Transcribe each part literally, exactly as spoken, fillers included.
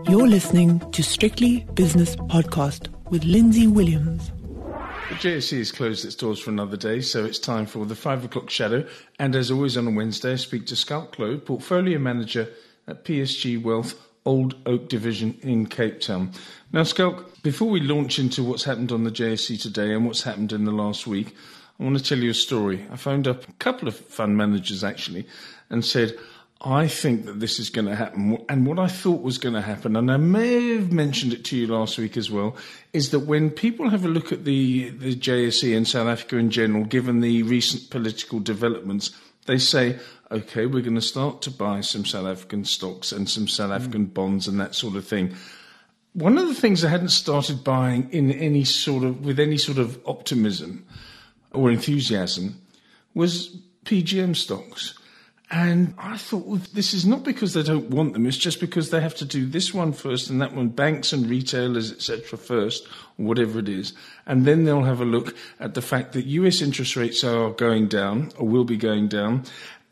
You're listening to Strictly Business Podcast with Lindsay Williams. The J S E has closed its doors for another day, so it's time for the five o'clock shadow. And as always on a Wednesday, I speak to Schalk Louw, Portfolio Manager at P S G Wealth, Old Oak Division in Cape Town. Now, Schalk, before we launch into what's happened on the J S E today and what's happened in the last week, I want to tell you a story. I phoned up a couple of fund managers, actually, and said, I think that this is going to happen. And what I thought was going to happen, and I may have mentioned it to you last week as well, is that when people have a look at the, the J S E and South Africa in general, given the recent political developments, they say, OK, we're going to start to buy some South African stocks and some South African mm. bonds and that sort of thing. One of the things I hadn't started buying in any sort of with any sort of optimism or enthusiasm was P G M stocks. And I thought, well, this is not because they don't want them. It's just because they have to do this one first and that one, banks and retailers, et cetera, first, or whatever it is. And then they'll have a look at the fact that U S interest rates are going down or will be going down.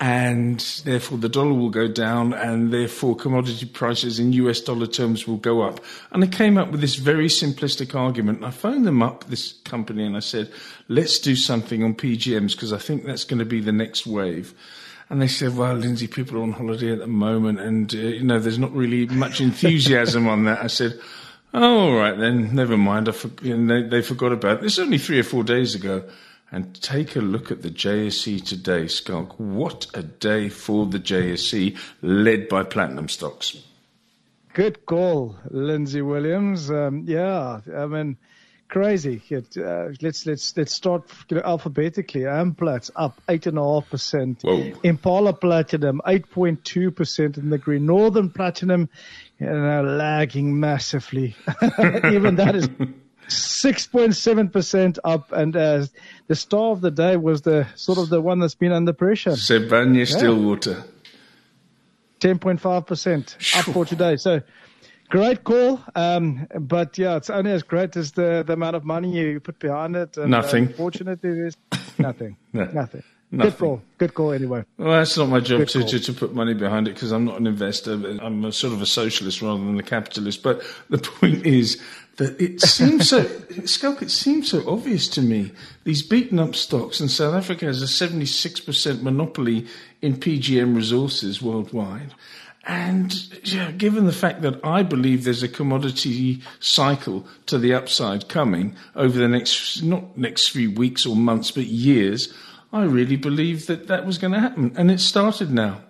And therefore the dollar will go down and therefore commodity prices in U S dollar terms will go up. And I came up with this very simplistic argument. I phoned them up, this company, and I said, let's do something on P G Ms because I think that's going to be the next wave. And they said, well, Lindsay, people are on holiday at the moment and, uh, you know, there's not really much enthusiasm on that. I said, oh, all right, then, never mind. I for, you know, they, they forgot about it. This is only three or four days ago. And take a look at the J S E today, Schalk. What a day for the J S E, led by platinum stocks. Good call, Lindsay Williams. Um, yeah, I mean... Crazy. Uh, let's let's let's start you know, alphabetically. Amplat's up eight and a half percent. Impala Platinum eight point two percent in the green. Northern Platinum, you know, lagging massively. Even that is six point seven percent up. And uh, the star of the day was the sort of the one that's been under pressure. Sibanye yeah. Stillwater, ten point five percent up for today. So. Great call, um, but yeah, it's only as great as the, the amount of money you put behind it. And, nothing. Uh, unfortunately, there's nothing. no. Nothing. Nothing. Good call. Good call anyway. Well, that's not my job to, to, to put money behind it because I'm not an investor. I'm a sort of a socialist rather than a capitalist. But the point is that it seems so, Schalk, it seems so obvious to me. These beaten up stocks, and South Africa has a seventy-six percent monopoly in P G M resources worldwide. And yeah, given the fact that I believe there's a commodity cycle to the upside coming over the next, not next few weeks or months, but years, I really believe that that was going to happen. And it started now.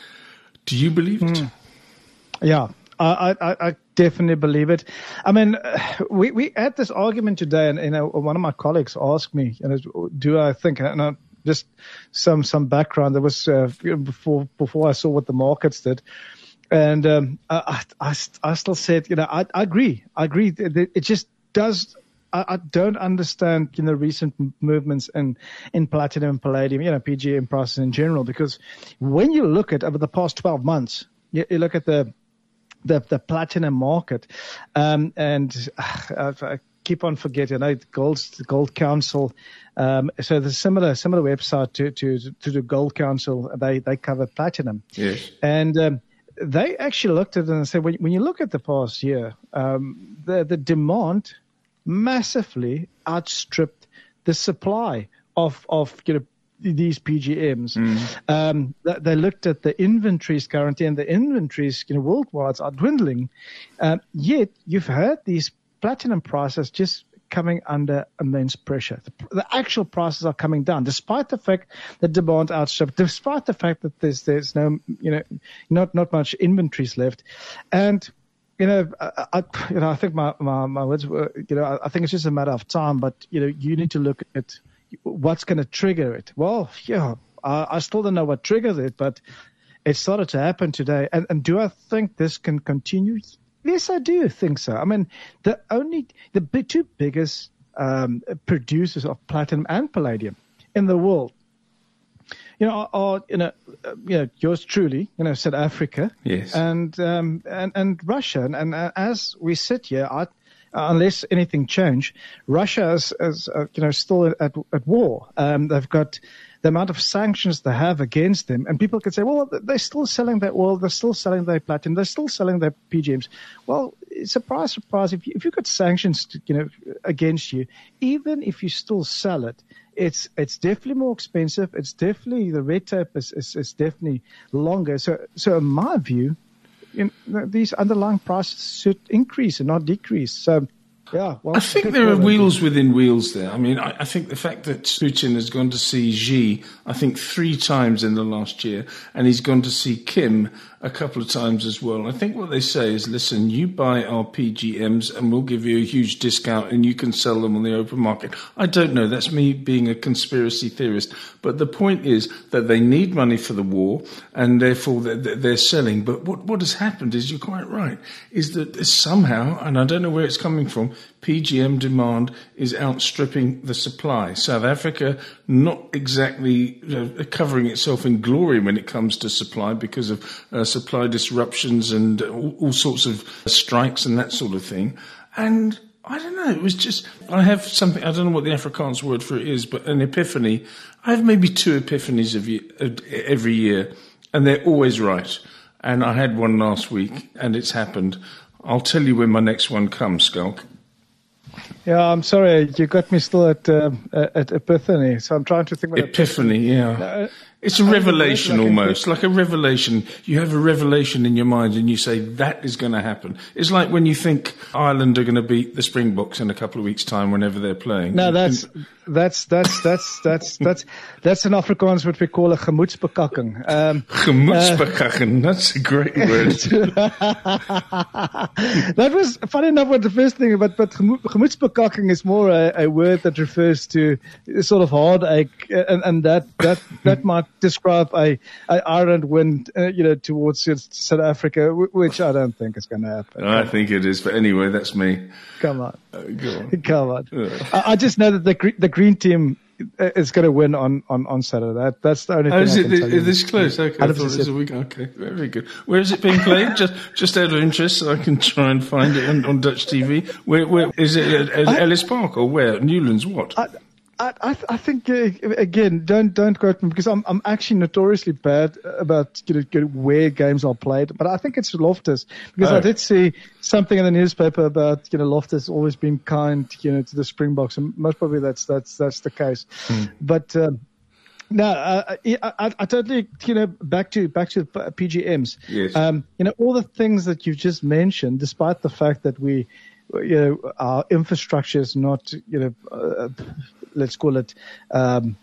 Do you believe it? Mm. Yeah, I, I, I definitely believe it. I mean, we, we had this argument today, and you know, one of my colleagues asked me, you know, do I think, and I, just some some background. There was uh, before before I saw what the markets did, and um, I, I I still said, you know, I, I agree. I agree. It just does. I, I don't understand, you know, recent movements in in platinum and palladium, you know, P G M prices in general, because when you look at over the past twelve months, you, you look at the the the platinum market, um, and uh, I, keep on forgetting, you know, Gold's the Gold Council. Um, so the similar similar website to, to to the Gold Council. They they cover platinum. Yes. And um, they actually looked at it and said, when, when you look at the past year, um, the the demand massively outstripped the supply of of you know these P G Ms. Mm. Um, they looked at the inventories currently, and the inventories you know worldwide are dwindling. Uh, yet you've had these platinum prices just coming under immense pressure. The, the actual prices are coming down, despite the fact that demand outstripped, despite the fact that there's there's no you know not not much inventories left, and you know I, I you know I think my, my my words were you know I, I think it's just a matter of time, but you know you need to look at what's going to trigger it. Well, yeah, I, I still don't know what triggers it, but it started to happen today, and and do I think this can continue? Yes, I do think so. I mean, the only the big, two biggest um, producers of platinum and palladium in the world, you know, are, are you know, uh, you know, yours truly, you know, South Africa, yes, and um, and and Russia, and, and uh, as we sit here, I unless anything change, Russia is, is uh, you know, still at, at war. Um, they've got the amount of sanctions they have against them, and people could say, well, they're still selling their oil, they're still selling their platinum, they're still selling their P G Ms. Well, surprise, surprise, if, you, if you've got sanctions, to, you know, against you, even if you still sell it, it's it's definitely more expensive. It's definitely, the red tape is, is, is definitely longer. So, so in my view, you know, these underlying prices should increase and not decrease. So, yeah, well, I think there are wheels within wheels there. I mean, I, I think the fact that Putin has gone to see Xi, I think, three times in the last year, and he's gone to see Kim a couple of times as well. I think what they say is, listen, you buy our P G Ms and we'll give you a huge discount and you can sell them on the open market. I don't know. That's me being a conspiracy theorist. But the point is that they need money for the war and therefore they're, they're selling. But what, what has happened is, you're quite right, is that somehow, and I don't know where it's coming from, P G M demand is outstripping the supply. South Africa not exactly uh, covering itself in glory when it comes to supply because of uh, supply disruptions and all, all sorts of strikes and that sort of thing. And I don't know, it was just, I have something, I don't know what the Afrikaans word for it is, but an epiphany. I have maybe two epiphanies of ye- every year, and they're always right. And I had one last week, and it's happened. I'll tell you when my next one comes, Skulk. Yeah, I'm sorry, you got me still at uh, at Epiphany, so I'm trying to think. What Epiphany, yeah. Uh, it's a revelation like almost, like a revelation. You have a revelation in your mind and you say, that is going to happen. It's like when you think Ireland are going to beat the Springboks in a couple of weeks' time whenever they're playing. No, that's that's that's that's that's that's that's in Afrikaans what we call a gemoedsbekakking. Um, gemoedsbekakking, uh, that's a great word. That was funny enough. What the first thing, but but gemoedsbekakking is more a, a word that refers to a sort of heartache, and, and that that that might describe a, a Ireland win, uh, you know, towards South Africa, which I don't think is going to happen. I think it is, but anyway, that's me. Come on, uh, go on. come on. Yeah. I, I just know that the the green team is going to win on, on, on Saturday. That, that's the only oh, thing. Is I it can the, tell you. this close? Okay, I thought it was a week. Okay, very good. Where is it being played? just just out of interest, so I can try and find it on, on Dutch T V. Where, where is it? At, at I, Ellis Park or where? Newlands? What? I, I, I think uh, again, don't don't quote me because I'm I'm actually notoriously bad about you know, where games are played. But I think it's Loftus because oh. I did see something in the newspaper about you know Loftus always been kind you know to the Springboks, and most probably that's that's that's the case. Hmm. But um, no, uh, I, I, I totally you know back to back to P G Ms. Yes. Um, you know all the things that you've just mentioned, despite the fact that we. You know, our infrastructure is not, you know, uh, let's call it um,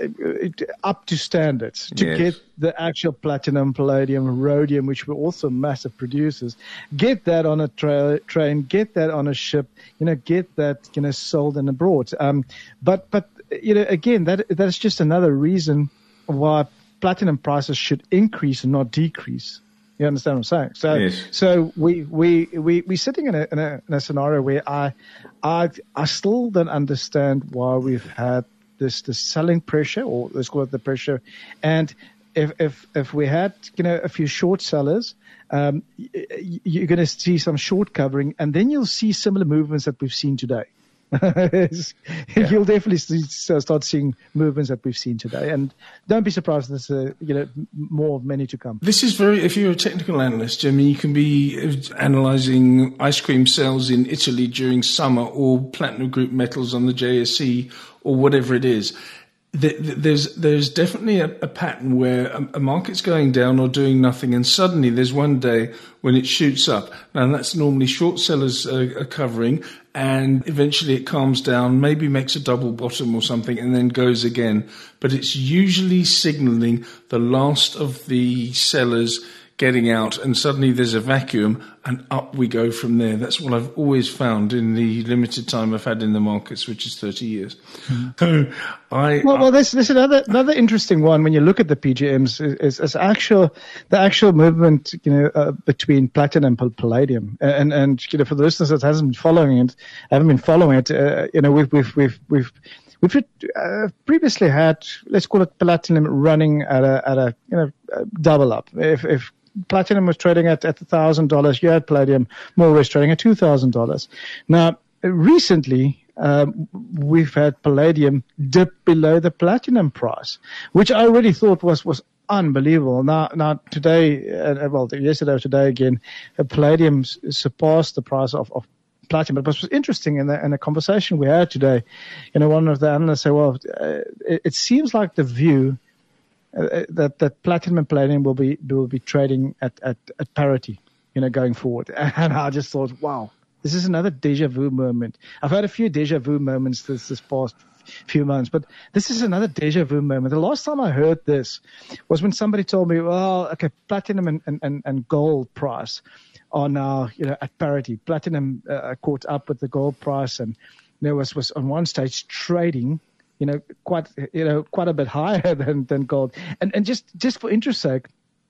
up to standards to yes. get the actual platinum, palladium, rhodium, which were also massive producers. Get that on a tra- train, get that on a ship, you know, get that, you know, sold and abroad. Um, but, but you know, again, that that is just another reason why platinum prices should increase and not decrease. You understand what I'm saying? So, yes. so we we we we're sitting in a, in a in a scenario where I I I still don't understand why we've had this this selling pressure, or let's call it the pressure. And if if if we had you know a few short sellers, um, you're going to see some short covering, and then you'll see similar movements that we've seen today. yeah. You'll definitely see, start seeing movements that we've seen today, and don't be surprised. There's uh, you know more of many to come. This is very. If you're a technical analyst, I mean, you can be analysing ice cream sales in Italy during summer, or platinum group metals on the J S E, or whatever it is. There's there's definitely a, a pattern where a, a market's going down or doing nothing, and suddenly there's one day when it shoots up. Now that's normally short sellers uh, are covering, and eventually it calms down, maybe makes a double bottom or something, and then goes again. But it's usually signalling the last of the sellers getting out, and suddenly there's a vacuum, and up we go from there. That's what I've always found in the limited time I've had in the markets, which is thirty years. Mm-hmm. So I well, well, there's there's another another interesting one when you look at the P G Ms is, is actual the actual movement, you know, uh, between platinum and palladium, and and you know for the listeners that hasn't been following it, haven't been following it, uh, you know, we've we've we've we've. We've uh, previously had, let's call it platinum running at a, at a, you know, a double up. If, if platinum was trading at at a thousand dollars. You had palladium more or less trading at two thousand dollars. Now, recently, um, we've had palladium dip below the platinum price, which I already thought was was unbelievable. Now, now today, uh, well, yesterday or today again, uh, palladium surpassed the price of, of platinum. But what was interesting in the, in the conversation we had today, you know, one of the analysts said, well, uh, it, it seems like the view uh, that, that platinum and palladium will be, will be trading at, at, at parity, you know, going forward. And I just thought, wow, this is another deja vu moment. I've had a few deja vu moments this, this past few months, but this is another deja vu moment. The last time I heard this was when somebody told me, well, okay, platinum and, and, and gold price are now, you know, at parity. Platinum uh, caught up with the gold price, and there was, was on one stage trading, you know, quite, you know, quite a bit higher than, than gold. And, and just, just for interest sake,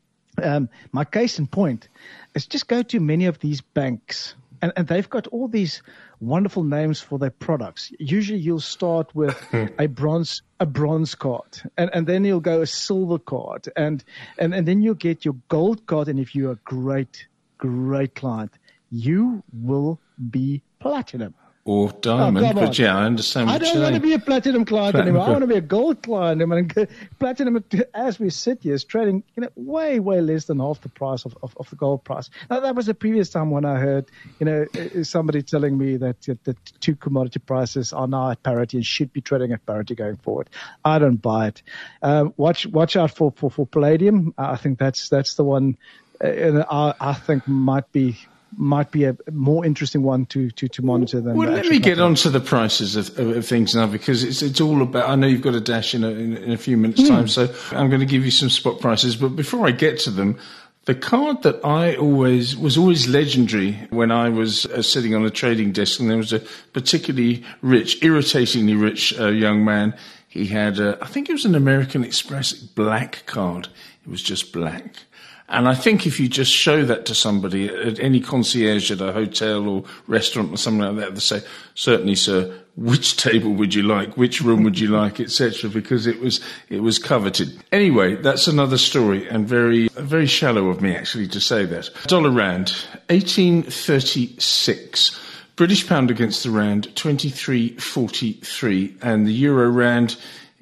um, my case in point is just go to many of these banks. And, and they've got all these wonderful names for their products. Usually you'll start with a bronze, a bronze card, and, and then you'll go a silver card, and, and, and then you'll get your gold card. And if you're a great, great client, you will be platinum. Or diamond, oh, but yeah, I understand what I you're don't saying. want to be a platinum client Platinum anymore. I client. want to be a gold client. I mean, platinum, as we sit here, is trading, you know, way, way less than half the price of, of, of the gold price. Now, that was the previous time when I heard, you know, somebody telling me that the two commodity prices are now at parity and should be trading at parity going forward. I don't buy it. Um, watch, watch out for, for, for palladium. I think that's, that's the one, uh, I, I think might be, might be a more interesting one to, to, to monitor than. Well, the let actual me get platinum. on to the prices of, of, of things now, because it's it's all about. I know you've got a dash in a, in, in a few minutes' time, so I'm going to give you some spot prices. But before I get to them, the card that I always was always legendary when I was uh, sitting on a trading desk, and there was a particularly rich, irritatingly rich uh, young man. He had, uh, I think it was an American Express black card. It was just black. And I think if you just show that to somebody at any concierge at a hotel or restaurant or something like that, they say, certainly, sir, which table would you like? Which room would you like, et cetera, because it was, it was coveted. Anyway, that's another story, and very, very shallow of me actually to say that. Dollar rand, eighteen thirty-six. British pound against the rand, twenty-three forty-three. And the euro rand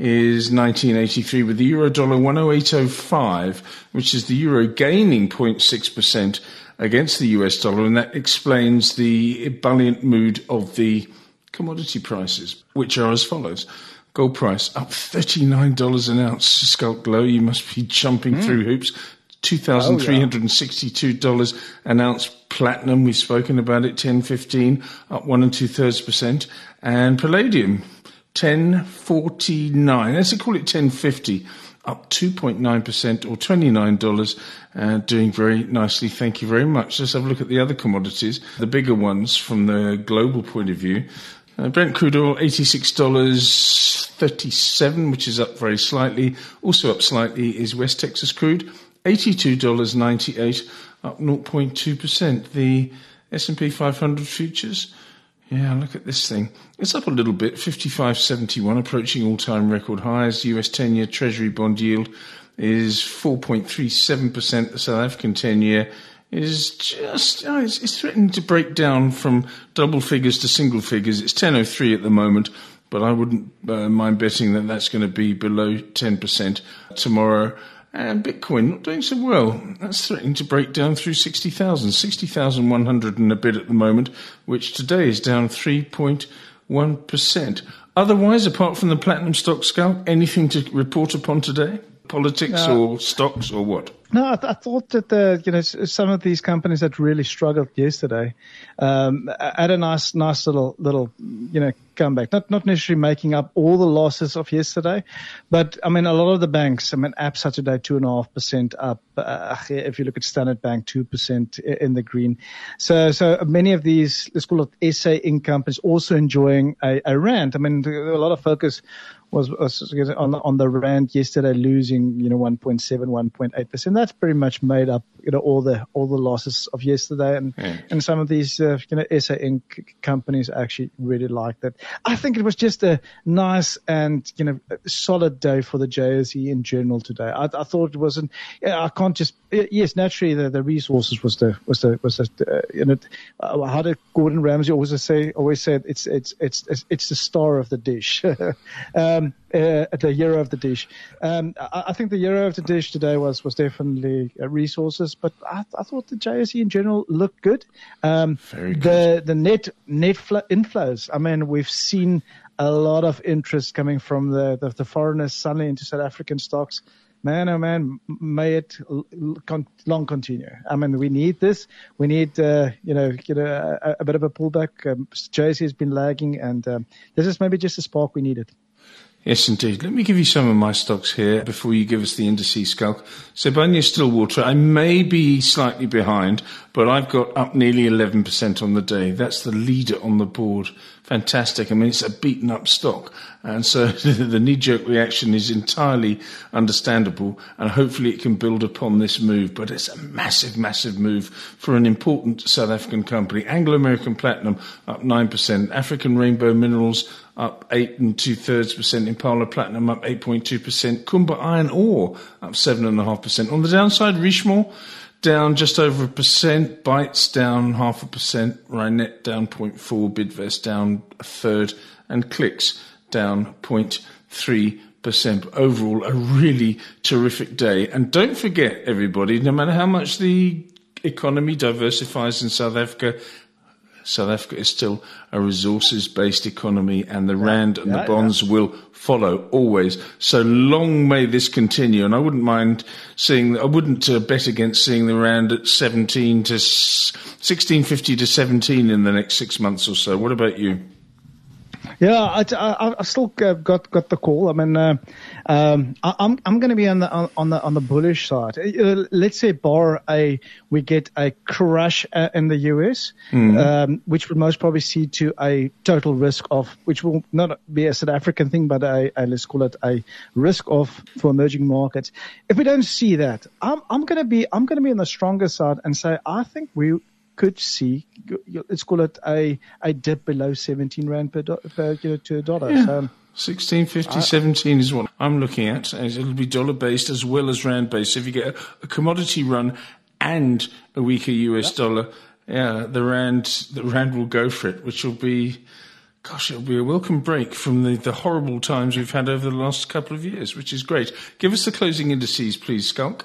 is nineteen eighty-three, with the euro dollar one oh eight oh five, which is the euro gaining zero point six percent against the U S dollar, and that explains the ebullient mood of the commodity prices, which are as follows. Gold price up thirty-nine dollars an ounce. Scalp Glow, you must be jumping mm. through hoops. two thousand three hundred sixty-two dollars oh, yeah. an ounce. Platinum, we've spoken about it, ten fifteen, up one and two thirds percent. And palladium, ten forty-nine. Let's call it ten fifty, up two point nine percent or twenty-nine dollars, uh, doing very nicely. Thank you very much. Let's have a look at the other commodities, the bigger ones from the global point of view. Uh, Brent crude oil, eighty-six dollars thirty-seven, which is up very slightly. Also up slightly is West Texas crude, eighty-two dollars ninety-eight, up zero point two percent. The S and P five hundred futures, yeah, look at this thing. It's up a little bit, fifty-five seventy-one, approaching all-time record highs. U S ten-year Treasury bond yield is four point three seven percent. The South African ten-year is just, oh, it's, it's threatening to break down from double figures to single figures. It's ten oh three at the moment, but I wouldn't uh, mind betting that that's going to be below ten percent tomorrow. And Bitcoin not doing so well. That's threatening to break down through sixty thousand, sixty thousand one hundred and a bit at the moment, which today is down three point one percent. Otherwise, apart from the platinum stock scalp, anything to report upon today? Politics uh, or stocks or what? No, I, th- I thought that the, you know, some of these companies that really struggled yesterday um, had a nice, nice little, little, you know, comeback. Not, not necessarily making up all the losses of yesterday, but I mean, a lot of the banks. I mean, Absa today two and a half percent up. Uh, if you look at Standard Bank, two percent in the green. So, so many of these, let's call it S A Inc companies, also enjoying a, a rand. I mean, a lot of focus was, was on on the rand yesterday, losing, you know, one point seven, one point eight percent. that's pretty much made up, you know, all the all the losses of yesterday, and yeah. and some of these, uh, you know, S A Inc companies actually really liked it. I think it was just a nice and, you know, solid day for the J S E in general today. I, I thought it wasn't. I can't just. Yes, naturally the, the resources was the was the was the uh, you know, uh, how did Gordon Ramsay always say always said it's it's it's it's, it's the star of the dish, um, uh, the hero of the dish. Um, I, I think the hero of the dish today was was definitely uh, resources, but I, I thought the J S E in general looked good. Um, Very good. The the net net fl- inflows. I mean, we've seen a lot of interest coming from the, the, the foreigners suddenly into South African stocks. Man, oh man, may it con- long continue. I mean, we need this. We need, uh, you know, you know, a, a bit of a pullback. Um, J S E has been lagging, and um, this is maybe just a spark we needed. Yes, indeed. Let me give you some of my stocks here before you give us the indices, Schalk. Sibanye-Stillwater, I may be slightly behind, but I've got up nearly eleven percent on the day. That's the leader on the board. Fantastic. I mean, it's a beaten up stock. And so the knee-jerk reaction is entirely understandable, and hopefully it can build upon this move. But it's a massive, massive move for an important South African company. Anglo American Platinum up nine percent. African Rainbow Minerals up eight and two-thirds percent. Impala Platinum up eight point two percent. Kumba Iron Ore up seven point five percent. On the downside, Richemont down just over a percent. Bytes down half a percent. Reinet down zero point four. Bidvest down a third. And Clicks down zero point three percent. Overall, a really terrific day. And don't forget, everybody, no matter how much the economy diversifies in South Africa, South Africa is still a resources-based economy, and the rand and yeah, the bonds yeah. will follow always. So long may this continue. And I wouldn't mind seeing, I wouldn't uh, bet against seeing the rand at seventeen to sixteen fifty to seventeen in the next six months or so. What about you? Yeah, I, I, I still got got the call. I mean, uh, um, I, I'm I'm going to be on the on the on the bullish side. Uh, let's say, bar a we get a crash uh, in the U S, mm. um, which would most probably see to a total risk of, which will not be a South African thing, but a, a let's call it a risk off for emerging markets. If we don't see that, I'm I'm going to be I'm going to be on the stronger side and say I think we could see, let's call it a, a dip below seventeen rand per, do, per you know, to a dollar. Yeah. So, sixteen fifty, seventeen is what I'm looking at. It'll be dollar based as well as rand based. So if you get a, a commodity run and a weaker U S yeah. dollar, yeah, the rand the rand will go for it, which will be, gosh, it'll be a welcome break from the, the horrible times we've had over the last couple of years, which is great. Give us the closing indices, please, Schalk.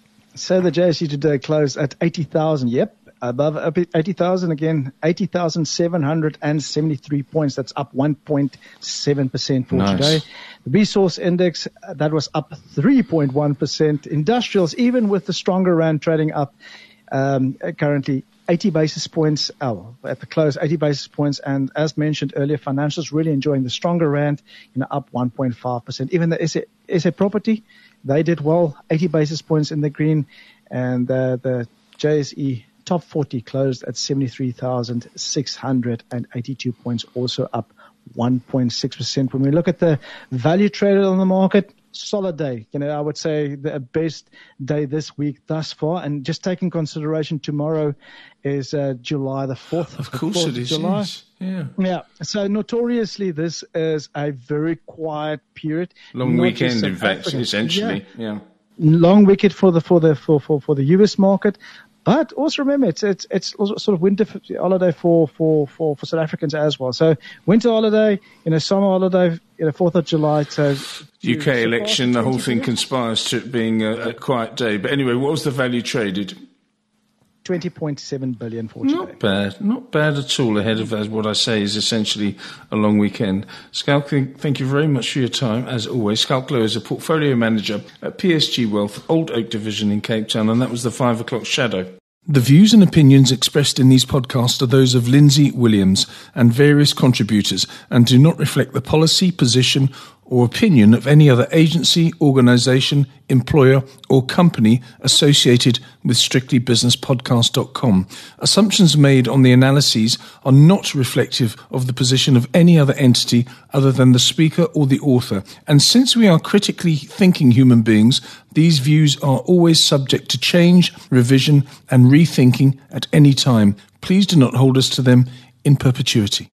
So the J S E today closed at eighty thousand. Yep. Above eighty thousand again, eighty thousand seven hundred seventy-three points. That's up one point seven percent for nice. today. The resource index, that was up three point one percent. Industrials, even with the stronger rand, trading up um, currently eighty basis points. Oh, at the close, eighty basis points. And as mentioned earlier, financials really enjoying the stronger rand, you know, up one point five percent. Even the S A, S A property, they did well, eighty basis points in the green. And uh, the J S E top forty closed at seventy-three thousand six hundred eighty-two points, also up one point six percent. When we look at the value traded on the market, solid day. You know, I would say the best day this week thus far. And just taking consideration, tomorrow is uh, July the fourth. Of course it is. July. Yes. Yeah. Yeah. So notoriously, this is a very quiet period. Long weekend, in fact, Africa. essentially. Yeah. yeah. Long weekend for the for the for, for, for the U S market. But also remember, it's it's it's also sort of winter holiday for, for, for, for South Africans as well. So winter holiday, you know, summer holiday, you know, fourth of July. So U K election, the whole thing conspires to it being a, a quiet day. But anyway, what was the value traded? twenty point seven billion for today. Not bad, not bad at all. Ahead of as what I say is essentially a long weekend. Schalk, thank you very much for your time as always. Schalk Louw is a portfolio manager at P S G Wealth, Old Oak Division in Cape Town, and that was the five o'clock shadow. The views and opinions expressed in these podcasts are those of Lindsay Williams and various contributors and do not reflect the policy, position or opinion of any other agency, organisation, employer or company associated with strictly business podcast dot com. Assumptions made on the analyses are not reflective of the position of any other entity other than the speaker or the author. And since we are critically thinking human beings, these views are always subject to change, revision and rethinking at any time. Please do not hold us to them in perpetuity.